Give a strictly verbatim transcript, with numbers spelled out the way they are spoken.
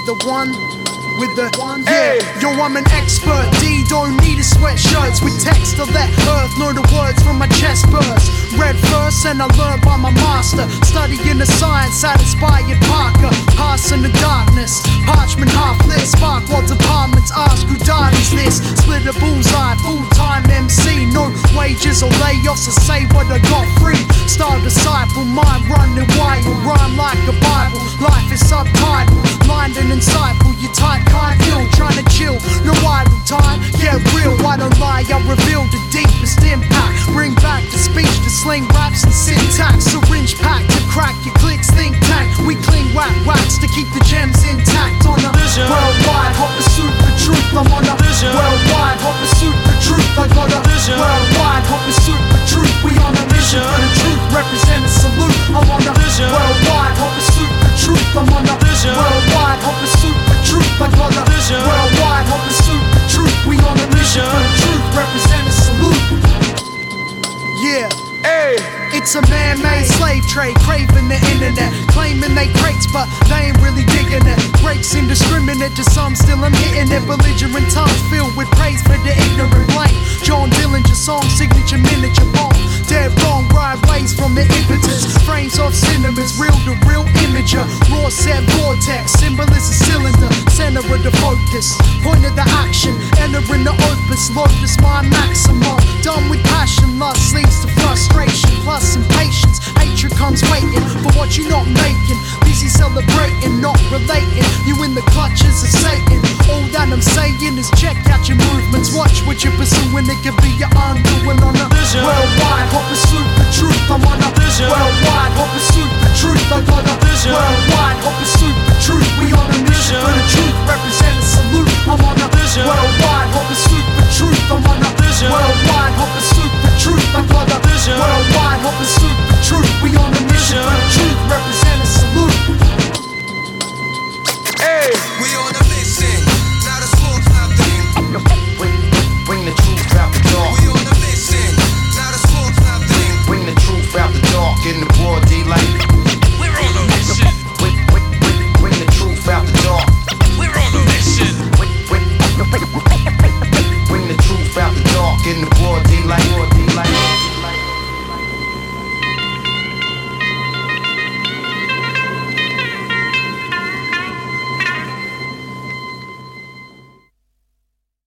the one with the one, yeah. Yo, I'm an expert. D don't need a sweatshirts with text to let earth know the words from my chest burst. Read first and I learned by my master. Studying the science at inspired Parker. Passing the darkness, parchment half lit. Spark while departments ask who died is this. Split a bullseye, full-time M C. No wages or layoffs to say what I got free. Star disciple, mind running wild. Rhyme like a Bible, life is subtitled. Mind and insightful, you type kind ill. Trying to chill, no idle time, get real. I don't lie, I reveal the deepest impact. Bring back the speech to sling raps and syntax. Syringe pack to crack your clicks, think tank. We cling whack wax to keep the gems intact. On a vision. Worldwide hot pursuit for truth. I'm on a vision. Worldwide hot pursuit for truth. I got a vision. Worldwide hot pursuit for truth. We on a mission for the truth. Represent a salute. I'm on a vision. Worldwide hot pursuit for truth. I'm on a vision. Worldwide hot pursuit for truth. I got a vision. Worldwide hot pursuit for truth. We on a mission for the truth. Represent a salute. Yeah. Hey. It's a man-made slave trade, craving the internet, claiming they greats, but they ain't really digging it. Breaks indiscriminate to some, still I'm hitting it. Belligerent tongues filled with praise for the ignorant blame. John Dillinger song, signature miniature bomb. Dead wrong, right ways from the impetus. Frames of cinemas, real to real imager. Raw set vortex, symbol is a cylinder. Center of the focus, point of the action. Entering the opus, locus my maximum. Done with passion, lust leads to frustration. Plus impatience, hatred comes waiting for what you're not making. Busy celebrating, not relating. You in the clutches of Satan. All that I'm saying is check out your movements. Watch what you're pursuing, it could be your undoing on a vision. Worldwide hot pursuit for truth. I'm on a vision. Worldwide hot pursuit for truth. I got a vision. Worldwide